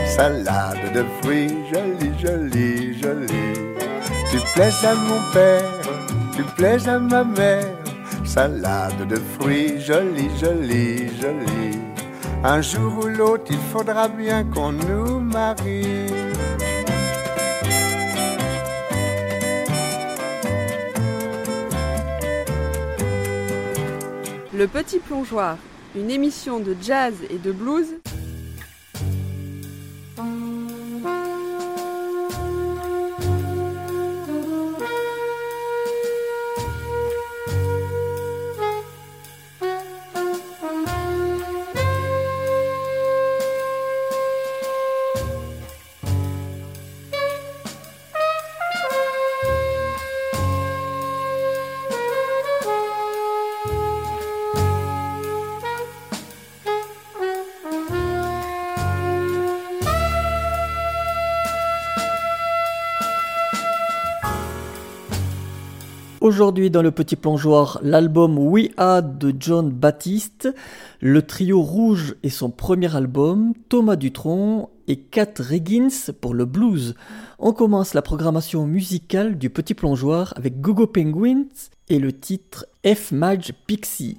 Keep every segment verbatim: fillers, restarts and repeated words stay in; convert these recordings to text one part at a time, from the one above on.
salade de fruits, jolie, jolie, jolie. Tu plais à mon père, tu plais à ma mère, salade de fruits, jolie, jolie, jolie. Un jour ou l'autre, il faudra bien qu'on nous marie. Le Petit Plongeoir, une émission de jazz et de blues. Aujourd'hui dans le Petit Plongeoir, l'album We Are de John Baptiste, le trio Rouge et son premier album, Thomas Dutronc et Kat Riggins pour le blues. On commence la programmation musicale du Petit Plongeoir avec Go Go Penguins et le titre F Maj Pixie.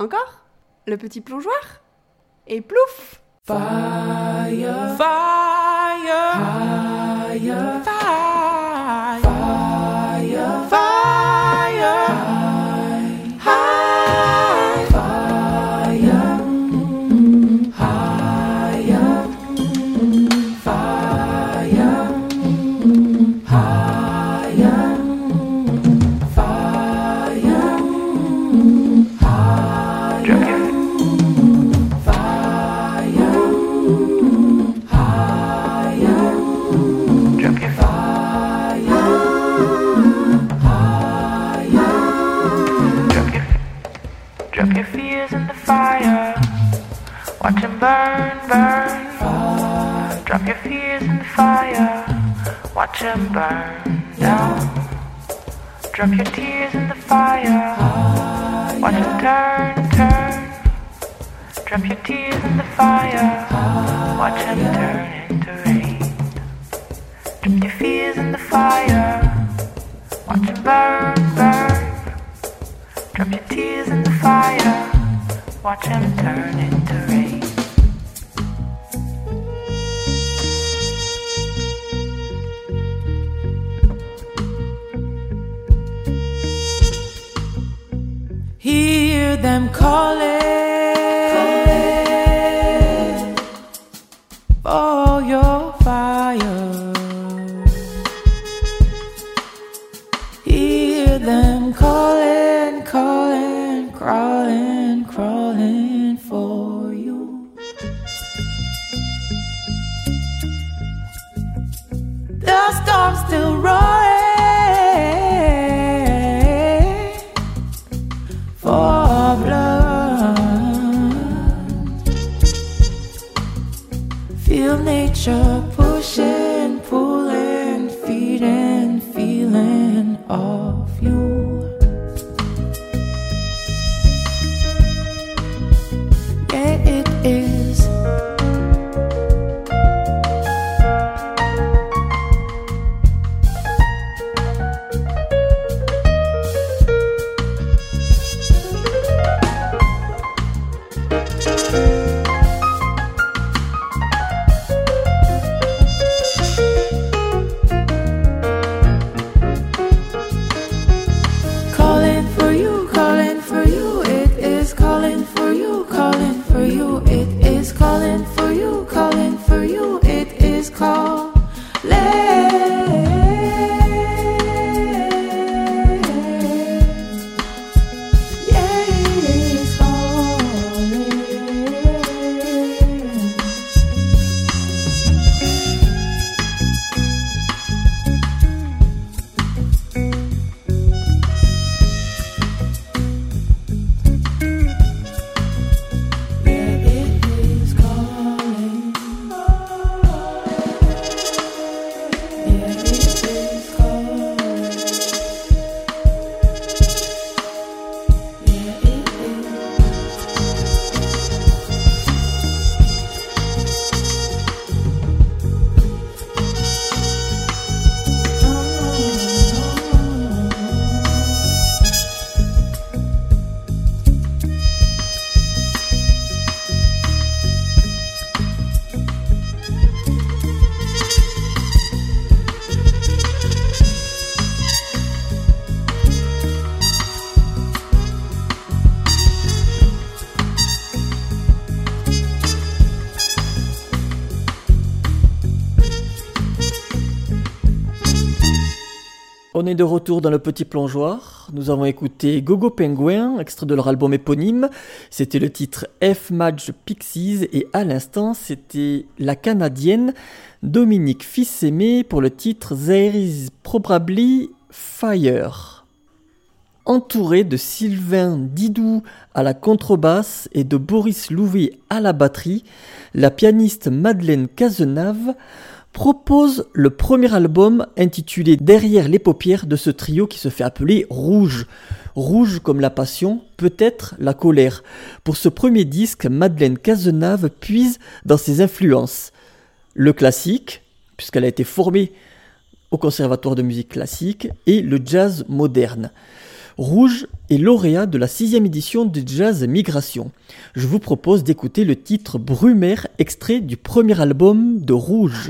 Encore? Le petit plongeoir? Et plouf! Fire, fire, higher, fire, fire, fire, high, high, fire, higher, fire, higher, fire, higher. Drop your fears in the fire. Watch them burn, burn. Fire. Drop your fears in the fire. Watch them burn down. Drop your tears in the fire. Fire. Watch them turn, turn. Drop your tears in the fire. Fire. Watch them turn into rain. Drop your fears in the fire. Watch them burn, burn. Drop your tears in the fire. Watch them turn into rain. Hear them calling, calling for your fire. Hear them calling, calling, crawling, crawling for you. The storm's still roaring for blood. Feel nature pushing, pulling, feeding, feeling of you. Yeah, it is. Calling for you, calling for you, it is calling for you, calling for you, it is calling for you, calling for you, it is calling. Yeah, it is calling. Yeah, it is calling. Yeah, it is calling. Yeah, it On est de retour dans le petit plongeoir. Nous avons écouté Gogo Penguin, extrait de leur album éponyme. C'était le titre F-Match Pixies et à l'instant, c'était la Canadienne Dominique Fils-Aimé pour le titre There is Probably Fire. Entouré de Sylvain Didou à la contrebasse et de Boris Louvet à la batterie, la pianiste Madeleine Cazenave propose le premier album intitulé Derrière les paupières de ce trio qui se fait appeler Rouge. Rouge comme la passion, peut-être la colère. Pour ce premier disque, Madeleine Cazenave puise dans ses influences. Le classique, puisqu'elle a été formée au Conservatoire de musique classique, et le jazz moderne. Rouge est lauréat de la sixième édition de Jazz Migration. Je vous propose d'écouter le titre Brumaire, extrait du premier album de Rouge.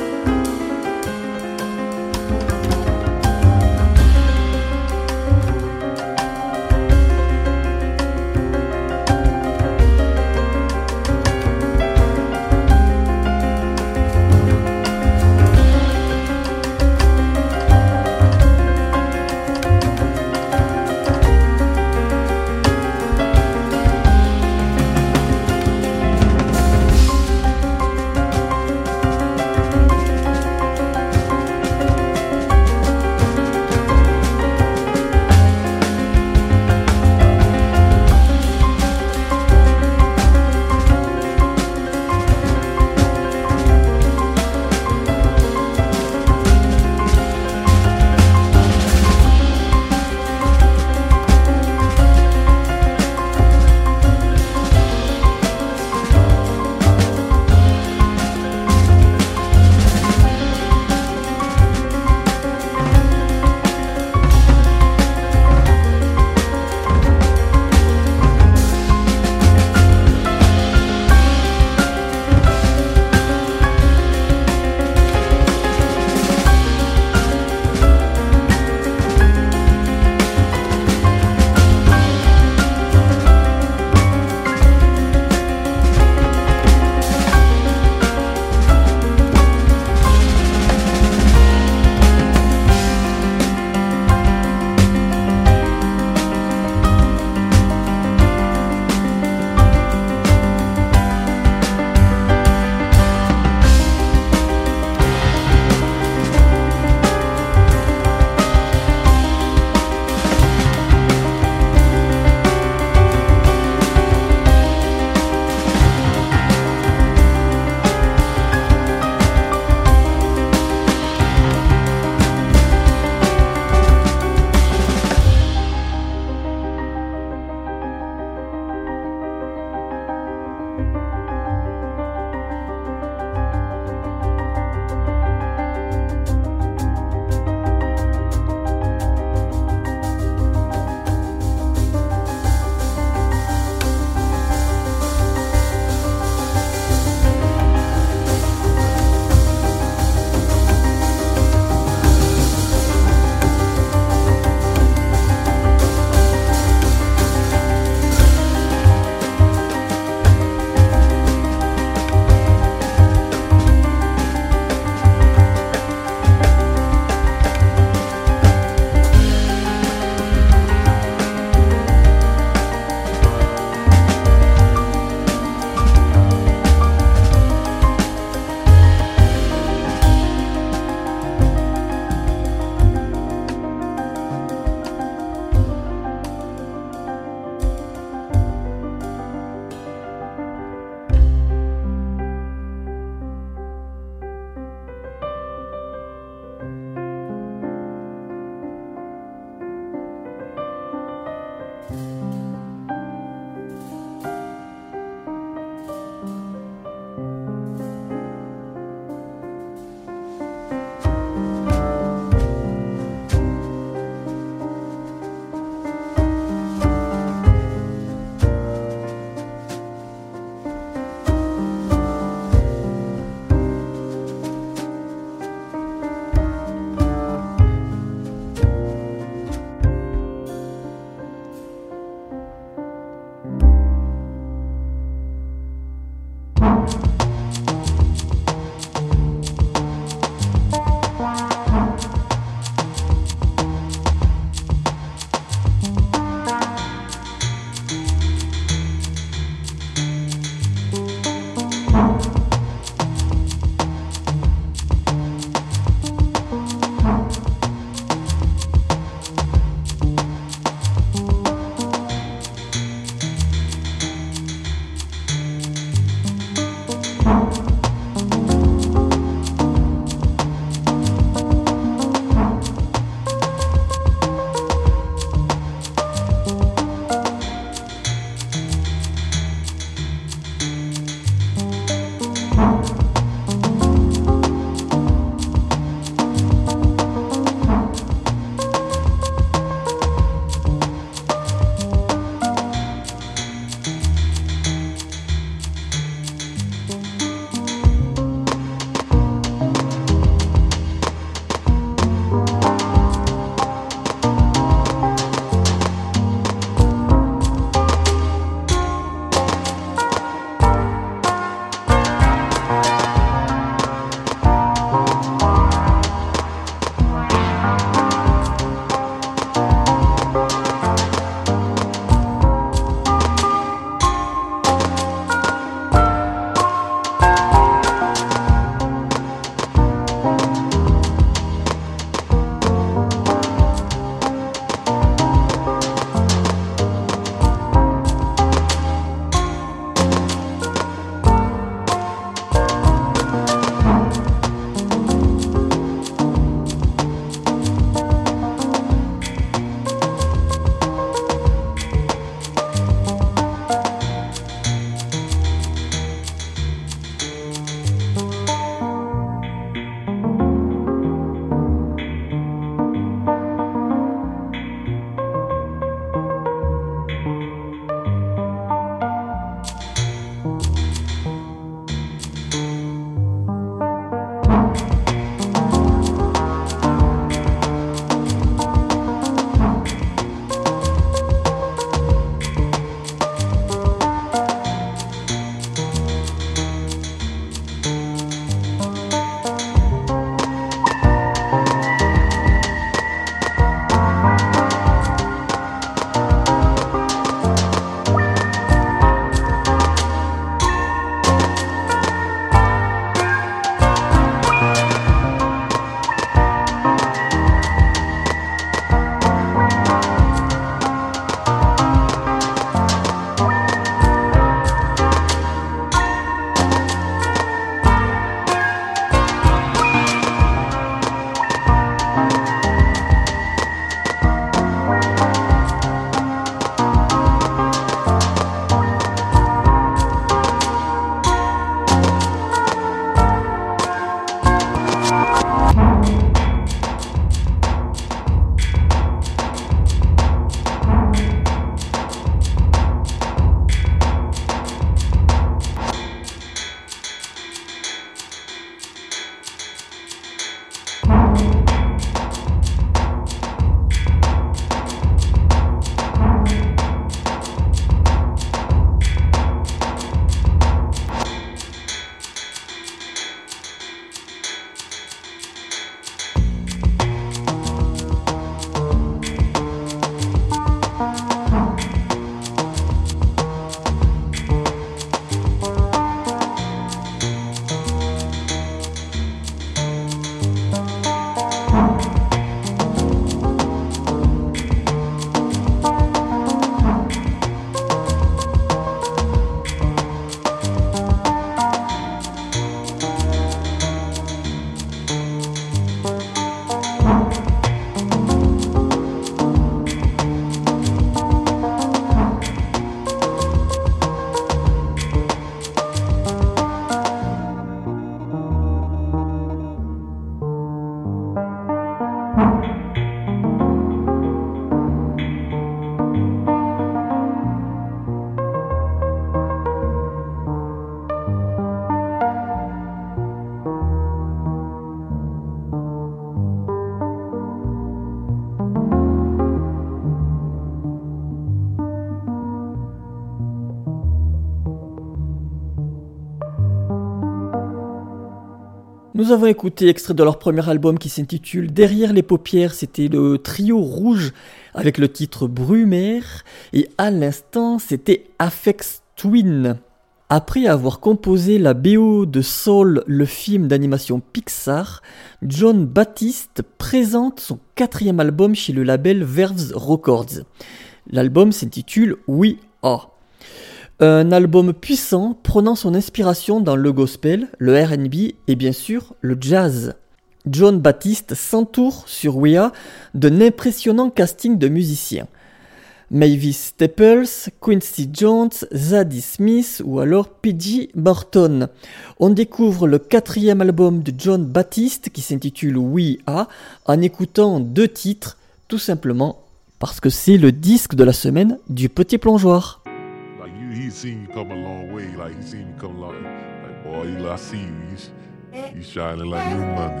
Nous avons écouté extrait de leur premier album qui s'intitule Derrière les paupières, c'était le trio Rouge avec le titre Brumaire, et à l'instant c'était Aphex Twin. Après avoir composé la B O de Soul, le film d'animation Pixar, Jon Batiste présente son quatrième album chez le label Verve Records. L'album s'intitule We Are. Un album puissant prenant son inspiration dans le gospel, le R and B et bien sûr le jazz. Jon Batiste s'entoure sur We Are d'un impressionnant casting de musiciens. Mavis Staples, Quincy Jones, Zadie Smith ou alors P J Morton. On découvre le quatrième album de Jon Batiste qui s'intitule We Are en écoutant deux titres, tout simplement parce que c'est le disque de la semaine du Petit Plongeoir. Like you, he's seen you come a long way. Like he's seen you come a long way. Like boy, you, I see you. You, you shining like new money.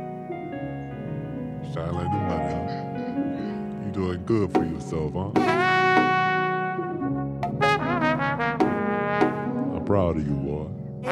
Shining like new money, huh? You doing good for yourself, huh? I'm proud of you, boy.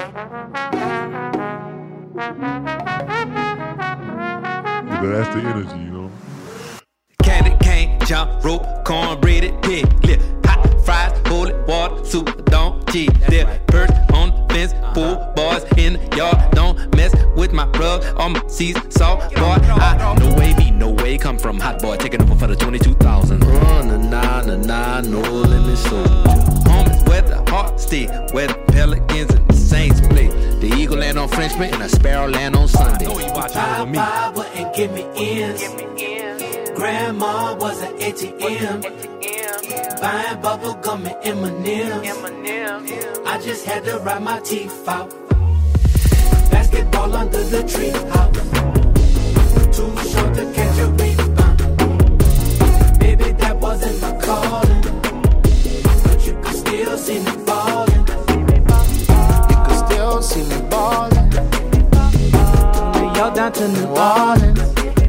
Yeah, but that's the energy, you know. Candy cane, jump rope, cornbreaded pig lip, hot fries, holy water, super don't cheat. There, birds on the fence, pool boys in the yard. Don't mess with my rug on my seats, salt boy. I no way be no way come from hot boy taking over for the twenty-two thousand. Run na na na na, no limit soldier. Home is where the heart stay, where the Pelicans and the Saints play. The eagle land on Frenchman and a sparrow land on Sunday. Papa wouldn't give me ends. Grandma was an A T M. Buying bubble gum and M and M's. I just had to ride my teeth out. Basketball under the tree house. Too short to catch a rebound. Baby, that wasn't my calling, but you could still see me ballin'. You could still see me ballin'. Y'all down to New Orleans.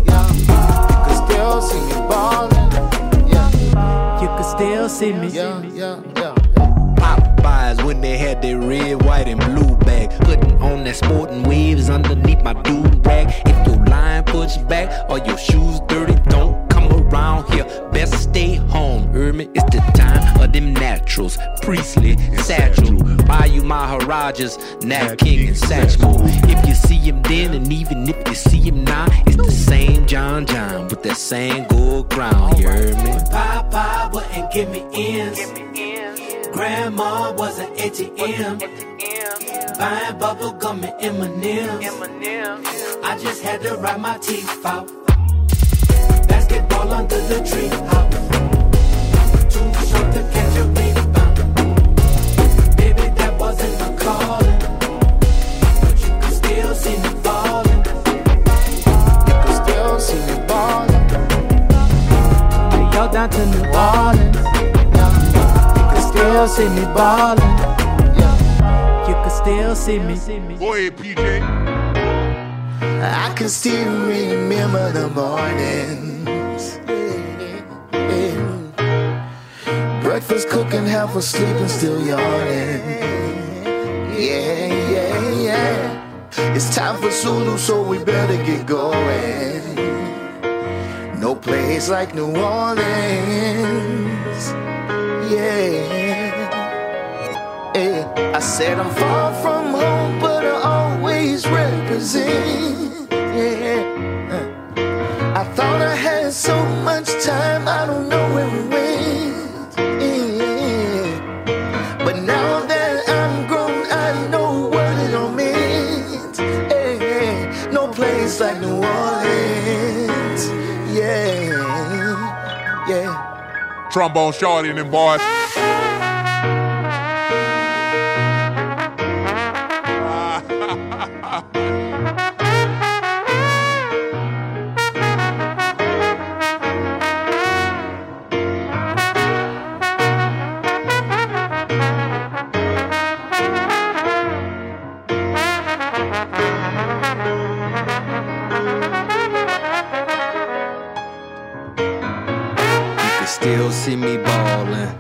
Still see me ballin', yeah. You could still see me, yeah, yeah, yeah. Popeyes when they had their red, white, and blue bag, putting on that sporting waves underneath my dude rag. If your line pushed back or your shoes dirty, don't come around here. Best stay home, Ermi. It's the time of them naturals, Priestley, Satchel, Bayou Maharajas, Nat King, and Satchmo. If you see him then, and even if you see him now, it's the same John John with that same gold crown. You heard me? Papa wouldn't give me ends. Grandma was an A T M. Buying bubble gum and M and M's. I just had to ride my teeth out. Basketball under the tree house. Too short to catch a rebound. Baby, that wasn't my calling, but you could still see me ballin'. You could still see me ballin'. Y'all down to New Orleans. You could still see me ballin'. You could still see me. Go ahead, P J. I can still remember the mornings. Breakfast cooking, half asleep and still yawning. Yeah, yeah, yeah. It's time for Zulu, so we better get going. No place like New Orleans. Yeah. Yeah. I said I'm far from home, but I always represent. Yeah. I thought I had so much time, I don't know where we went. Yeah. But now that I'm grown, I know what it all meant. Yeah. No place like New Orleans. Yeah. Yeah. Trombone Shorty and them boys. Still see me ballin'.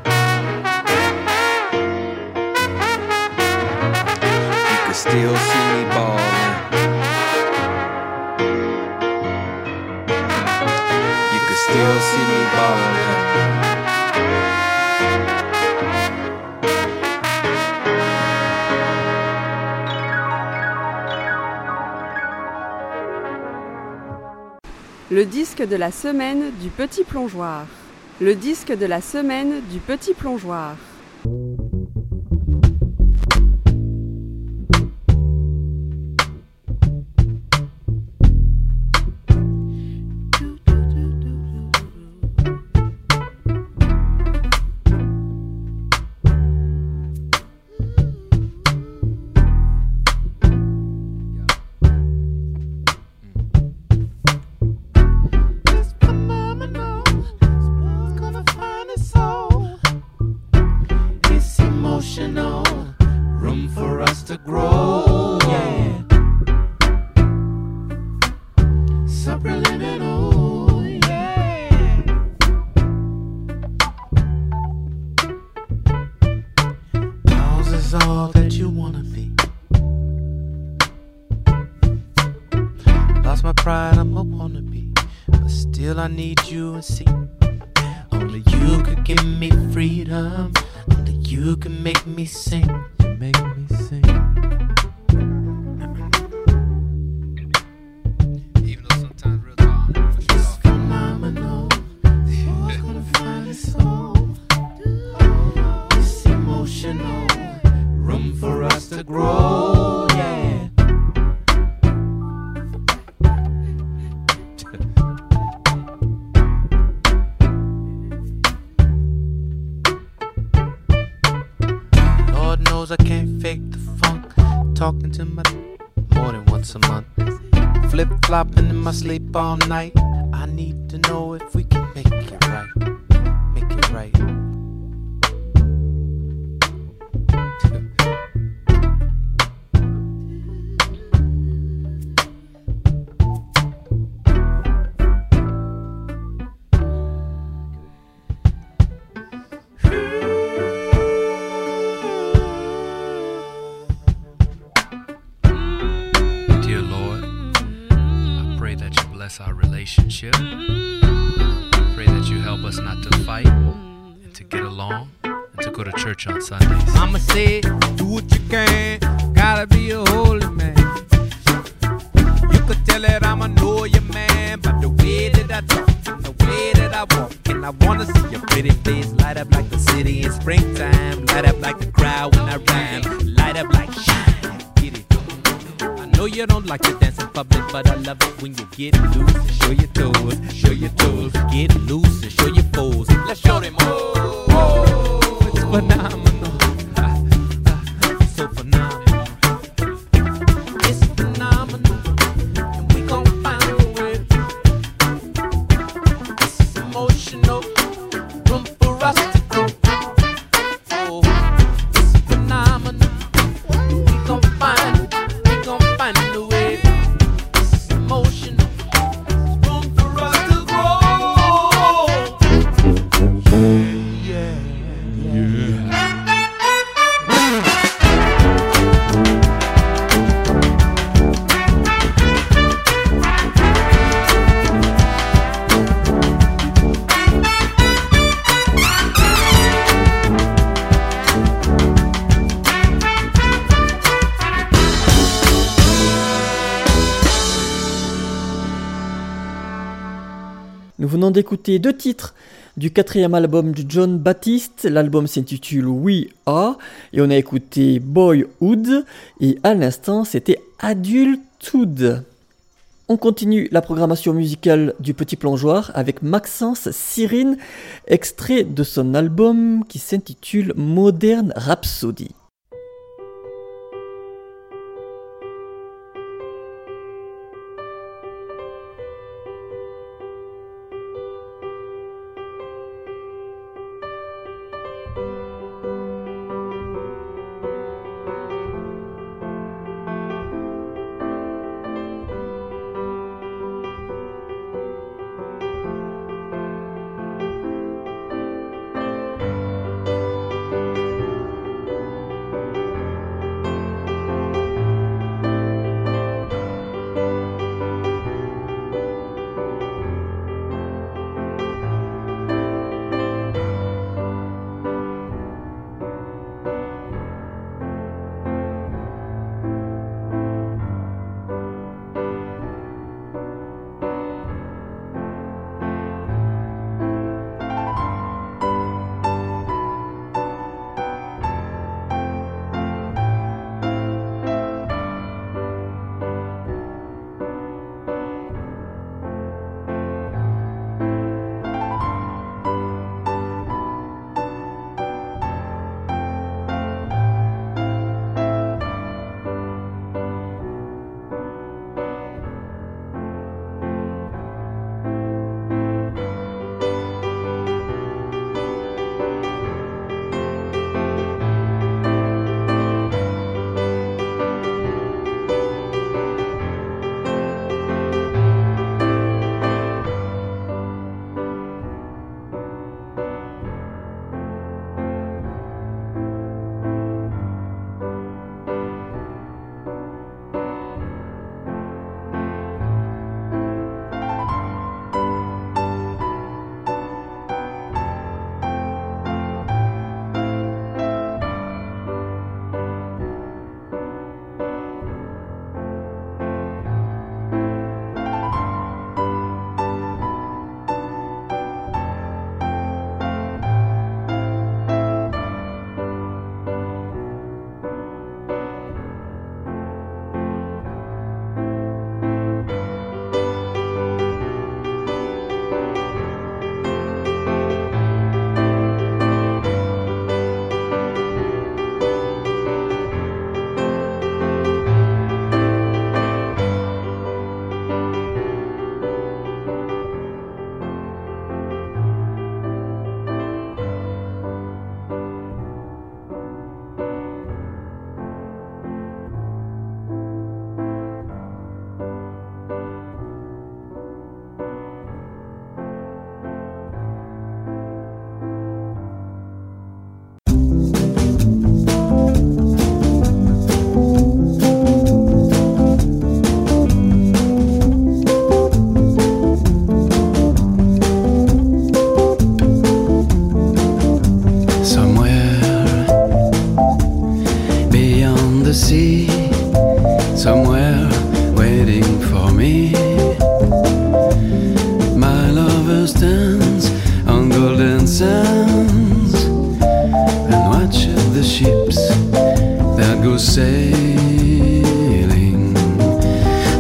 You can still see me ballin'. see me ballin'. Le disque de la semaine du Petit Plongeoir. Le disque de la semaine du Petit Plongeoir. Room for us to grow, yeah. Subliminal, yeah. Yours is all that you wanna be. Lost my pride, I'm a wannabe, but still I need you and see. Only you could give me freedom. Only you can make me sing. Make me sing. Even though sometimes real talk, I'm for It's phenomenal. Who's gonna find a soul? It's emotional. Room for us to grow, yeah. Lord knows I can't fake the funk. Talking to my more than once a month. Flip flopping in my sleep all night. I need to know if we can make it right. Make it right. Dear Lord, I pray that you bless our relationship. I pray that you help us not to fight and to get along and to go to church on Sundays. Mama said, do what you can, gotta be a holy man. You could tell that I'm a know your man by the way that I talk and the way that I walk. And I wanna see your pretty face light up like the city in springtime. Light up like the crowd when I rhyme. Light up like shine. Get it. I know you don't like to dance in public, but I love it when you get loose and show your toes. Show your toes. Get loose and show your foes. Let's show them oh, oh, it's phenomenal. Ah, ah, it's so phenomenal. It's phenomenal. And we gon' find a way. It's emotional. Room for us to grow. Oh, it's phenomenal. We gon' find, we gon' find a way. It's emotional. Room for us to grow. Yeah, yeah. Nous venons d'écouter deux titres du quatrième album de John Baptiste. L'album s'intitule We Are et on a écouté Boyhood et à l'instant c'était Adulthood. On continue la programmation musicale du Petit Plongeoir avec Maxence Cyrine, extrait de son album qui s'intitule Modern Rhapsody.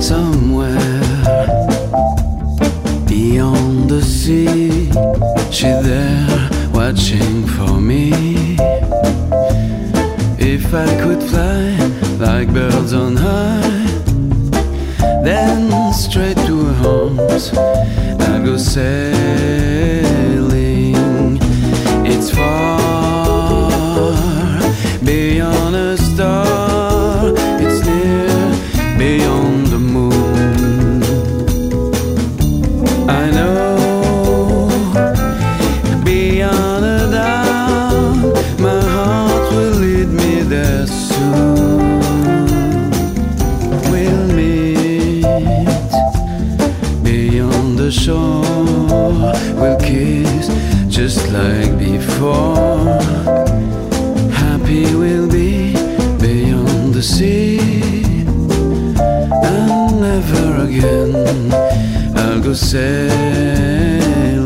somewhere beyond the sea. She's there watching for me. If I could fly like birds on high, then straight to her arms I'll go sailing. It's far beyond a star, it's near beyond the moon. I know beyond a doubt my heart will lead me there soon. We'll meet beyond the shore, we'll kiss just like before. Happy we'll be beyond the sea, and never again I'll go sailing.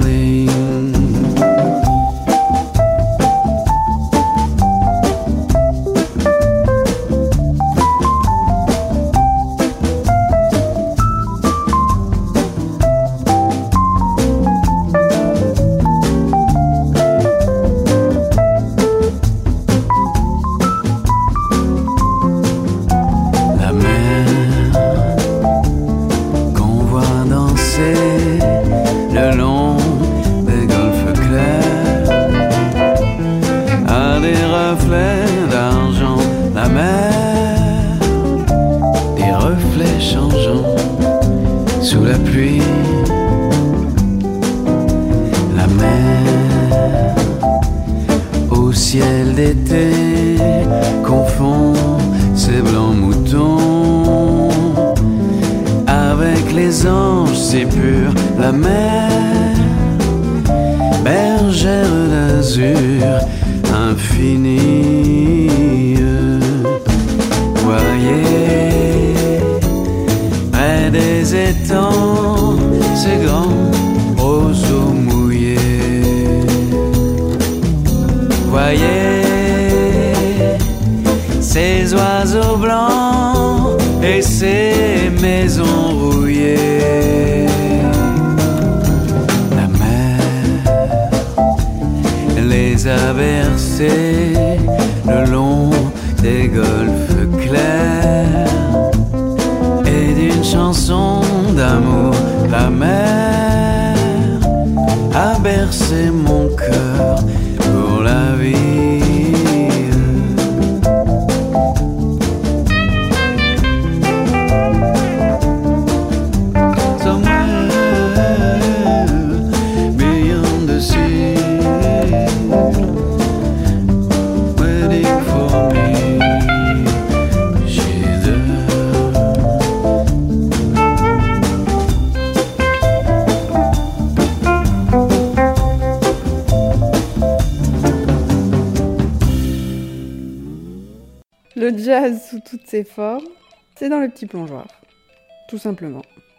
Le jazz sous toutes ses formes, c'est dans le petit plongeoir, tout simplement.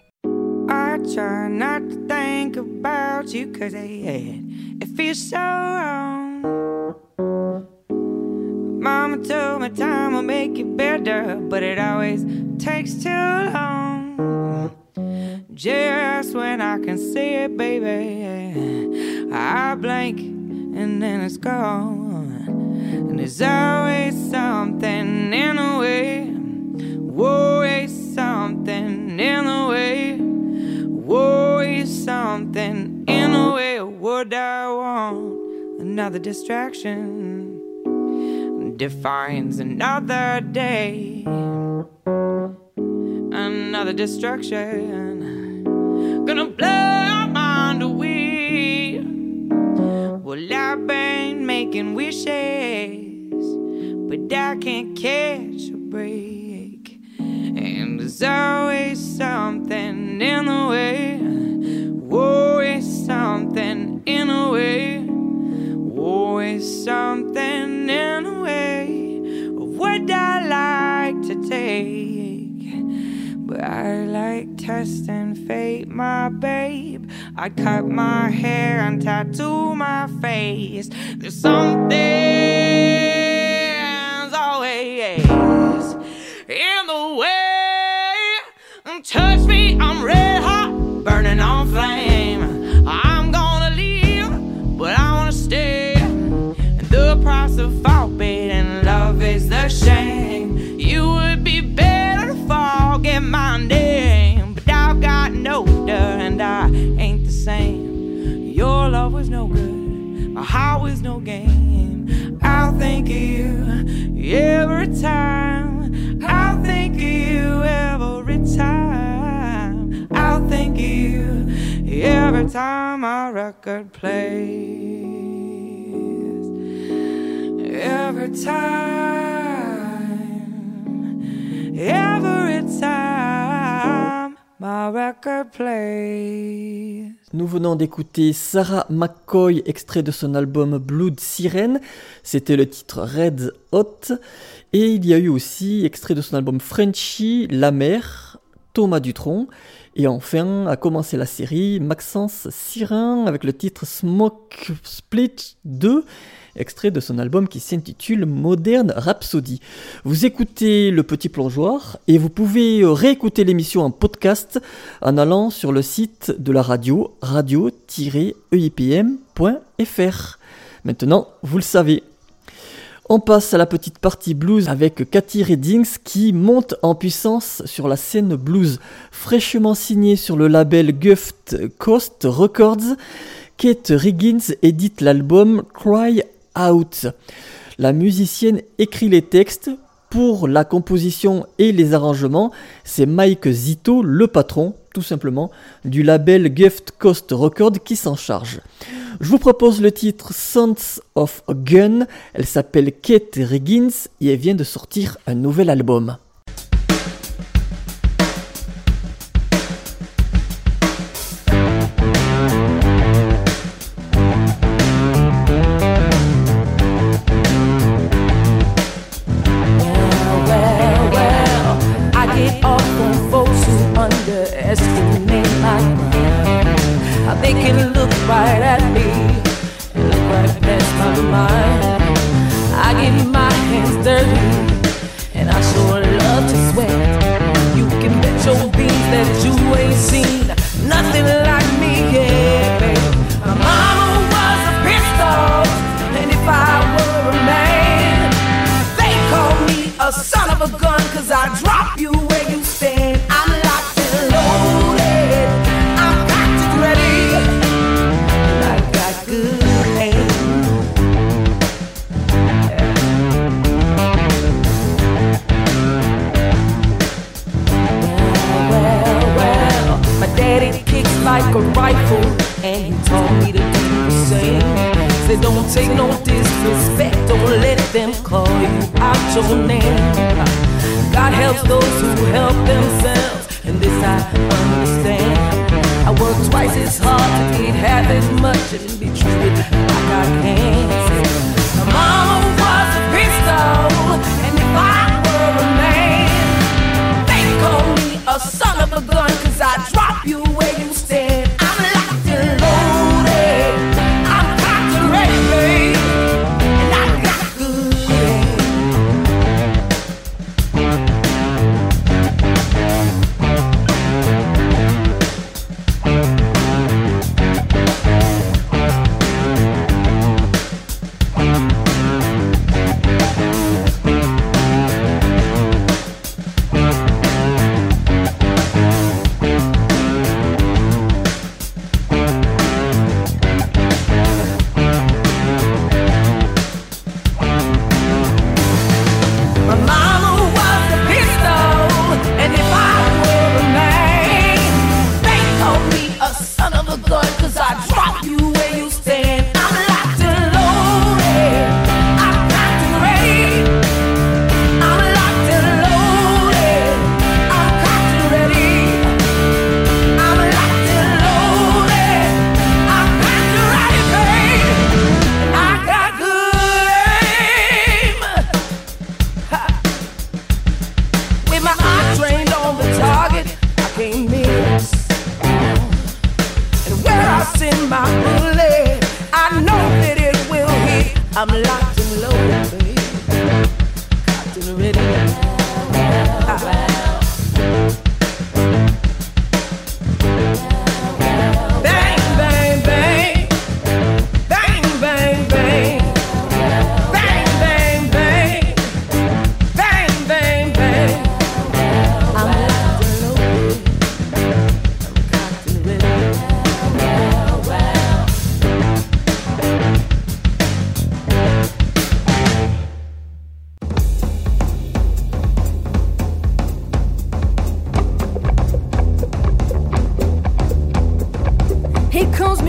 I try not to think about you cause it, it feels so wrong. Mama told me time will make it better, but it always takes too long. Just when I can see it, baby, I blink and then it's gone. And there's always something in the way, always something in the way, always something in the way. Would I want another distraction? Defines another day, another destruction. Gonna blow our mind away. Well, I've been making wishes, but I can't catch a break. And there's always something in the way, always something in the way, always something in the way of what I like to take. But I like testing fate, my babe. I cut my hair and tattoo my face. There's something's always in the way. touch me, I'm red hot, burning on flame. I'm gonna leave, but I wanna stay. And the price of forbidden love is the shame. You would be better to forget my name, but I've gotten older and I ain't the same. Your love was no good, my heart was no game. I'll think of you every time. I'll think of you every time. I'll think of you every time my record plays. Every time, every time my record plays. Nous venons d'écouter Sarah McCoy, extrait de son album Blood Siren. C'était le titre Red Hot. Et il y a eu aussi, extrait de son album Frenchy, La Mer, Thomas Dutronc. Et enfin, a commencé la série, Maxence Sirin avec le titre Smoke Split deux, extrait de son album qui s'intitule Modern Rhapsody. Vous écoutez Le Petit Plongeoir et vous pouvez réécouter l'émission en podcast en allant sur le site de la radio, radio tiret e i p m point f r. Maintenant, vous le savez. On passe à la petite partie blues avec Cathy Reddings qui monte en puissance sur la scène blues. Fraîchement signée sur le label Gulf Coast Records, Kate Riggins édite l'album Cry Out. La musicienne écrit les textes. Pour la composition et les arrangements, c'est Mike Zito, le patron, tout simplement, du label Gulf Coast Records qui s'en charge. Je vous propose le titre Sons of a Gun. Elle s'appelle Kate Riggins et elle vient de sortir un nouvel album. They can look right at me and look right past my mind. I get my hands dirty and I sure love to sweat. You can bet your beans that you ain't seen nothing like me yet, babe. My mama was a pistol, and if I were a man, they call me a son of a gun, cause I drop you where you stand. I'm locked and loaded, I'm cocked and ready, and I got good aim. Well, well, well, my daddy kicks like a rifle, and he taught me to do the same. Say don't take no disrespect, don't let them call you out your name. God helps those who help themselves, and this I understand. I work twice as hard to get half as much and be treated like I can. My mama was a pistol, and if I were a man, they call me a son of a gun, cause I drop you where you stand. I'm locked and loaded, I'm cocked and ready, babe, and I got good aim. My mama was a pistol, and if I were a man, they call me a son of a gun, cause I drop you where you stand. I'm locked and loaded, I'm cocked and ready. I'm locked and loaded, I'm cocked and ready. I'm locked and loaded, I'm cocked and ready, babe, and I got good aim. With my eye trained on the target, I can't miss. And where I send my bullet, I know that it will hit. I'm locked and loaded, baby, cocked and ready. Ah.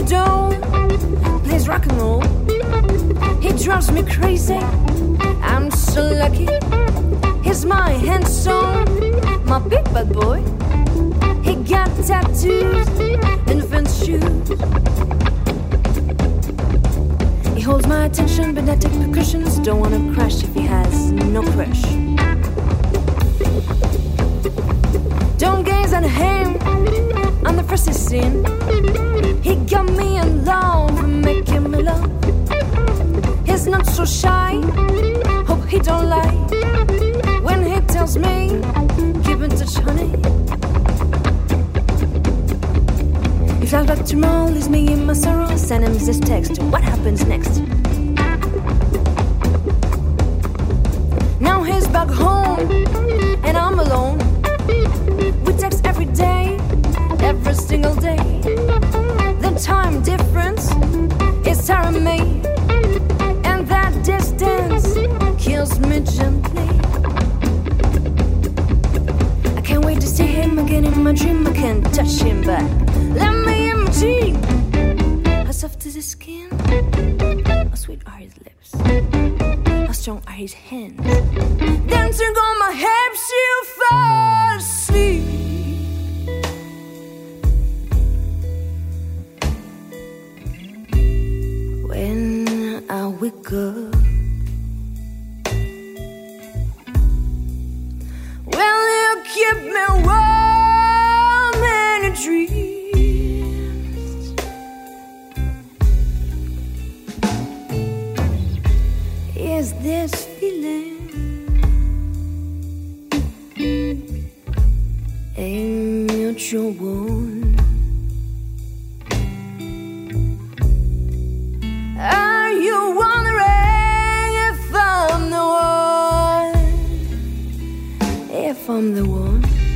dome, plays rock and roll. He drives me crazy, I'm so lucky. He's my handsome, my big bad boy. He got tattoos and fancy shoes. He holds my attention but I take precautions. Don't wanna crash if he has no crush. Don't gaze at him on the first scene. He got me in love, making me love. He's not so shy, hope he don't lie when he tells me, keep in touch, honey. He flies back tomorrow, leaves me in my sorrow. Send him this text, what happens next? Now he's back home, and I'm alone. We text every day, every single day. The time difference is tearing me, and that distance kills me gently. I can't wait to see him again in my dream. I can't touch him, but let me in my dream. How soft is his skin? How sweet are his lips? How strong are his hands? Dancing on my hips, you fall asleep. When I wake up, will you keep me warm in a dreams? Is this feeling a mutual one? Are you wondering if I'm the one? If I'm the one?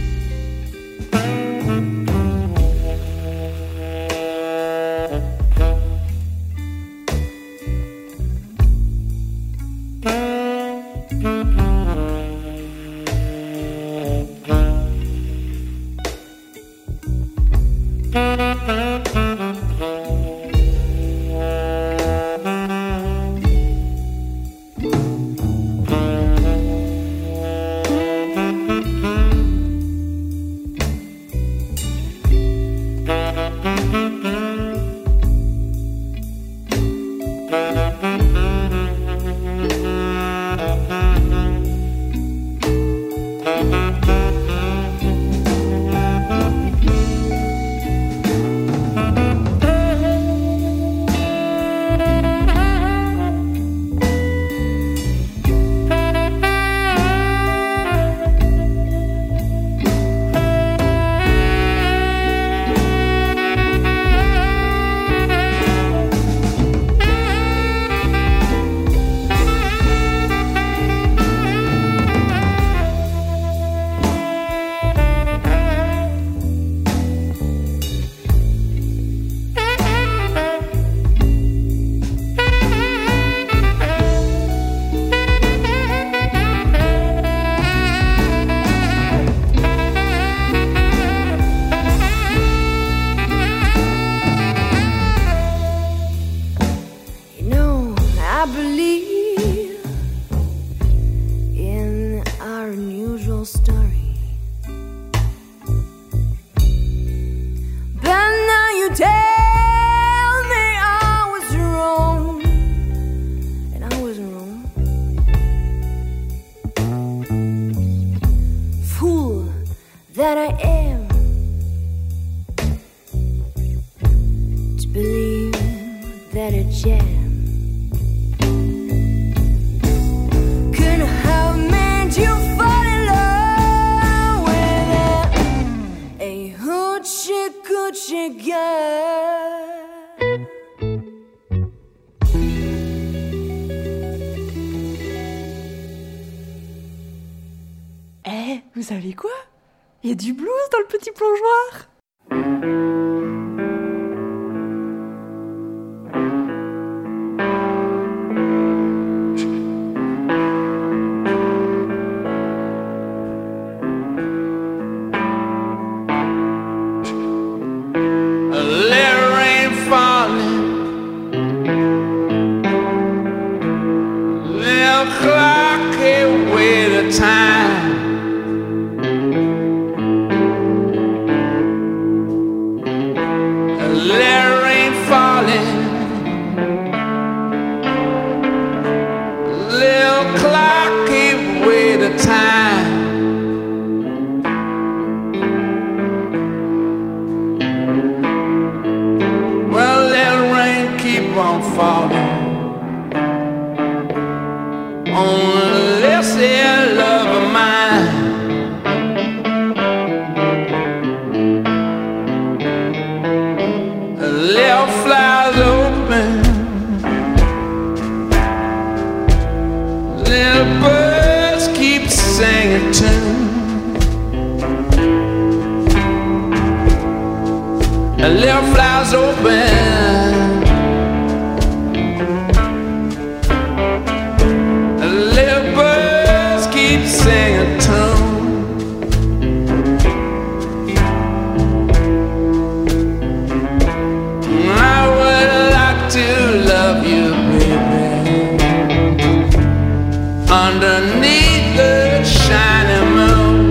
That I am to believe that a jam could have made you fall in love with a hoochie coochie girl. Eh, vous savez quoi? Il y a du blues dans le petit plongeoir. Let rain fall little flowers open, little birds keep singing tune. I would like to love you, baby, underneath the shining moon.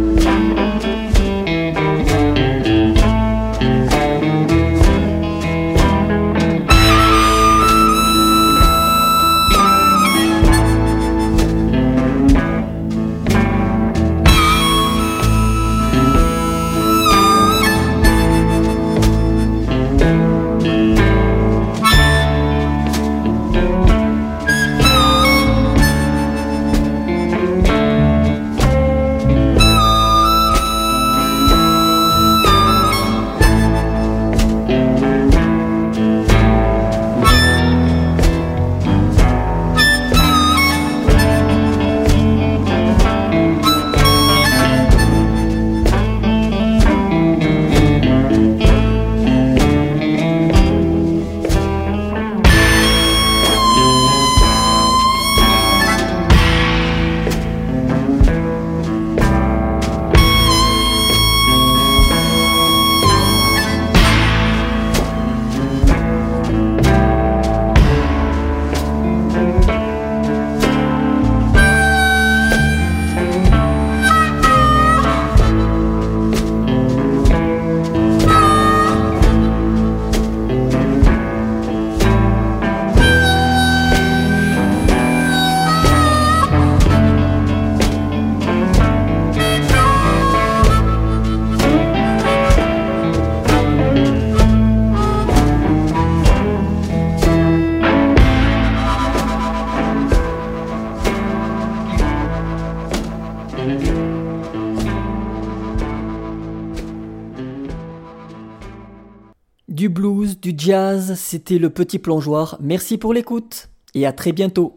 Du blues, du jazz, c'était le Petit Plongeoir. Merci pour l'écoute et à très bientôt.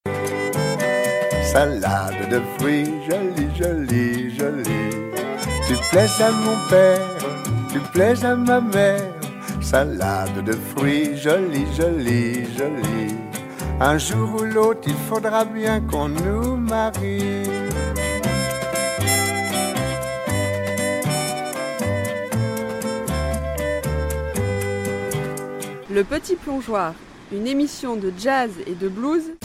Salade de fruits, jolie, jolie, jolie. Tu plais à mon père, tu plais à ma mère. Salade de fruits, jolie, jolie, jolie. Un jour ou l'autre, il faudra bien qu'on nous marie. Le Petit Plongeoir, une émission de jazz et de blues